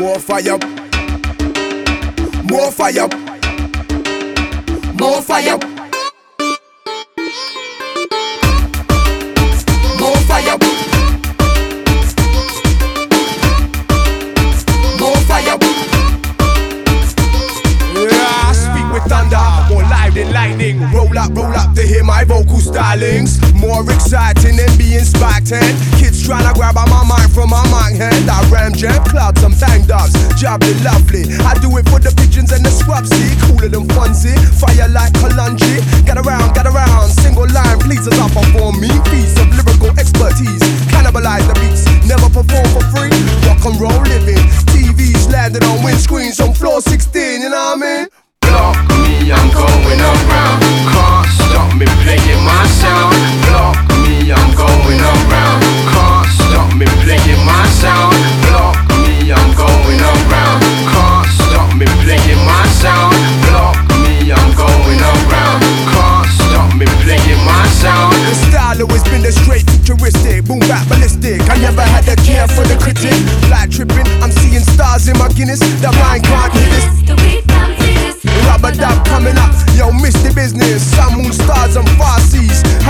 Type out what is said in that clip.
More fire, more fire, more fire, more fire, more fire. Yeah, I speak with thunder, more live than lightning. Roll up to hear my vocal stylings. More exciting than being spiked hand. Kids tryna grab on my mic from my mic hand. I ram jam clouds and bang dogs, jolly lovely. I do it for the pigeons and the scrubs, see, cooler than Fonzie. Fire like Kalunji. Get around, single line pleases I perform me piece of lyrical expertise. Cannibalize the beats, never perform for free. Rock and roll living, TVs landed on windscreens on floor 16, you know what I mean? Block me, I'm going around. Can't stop me playing my sound. Block me, I'm going around. Can't stop me playing my sound. Block me, I'm going around. Can't stop me playing my sound. Block me, I'm going around. Can't stop me playing my sound. The style always been the straight futuristic, boom bap ballistic. I never had a care for the critic. Fly tripping, I'm seeing stars in my Guinness. That mind can't hit this. Rubber dub coming up, yo, miss the business. Sun, moon, stars and far seas.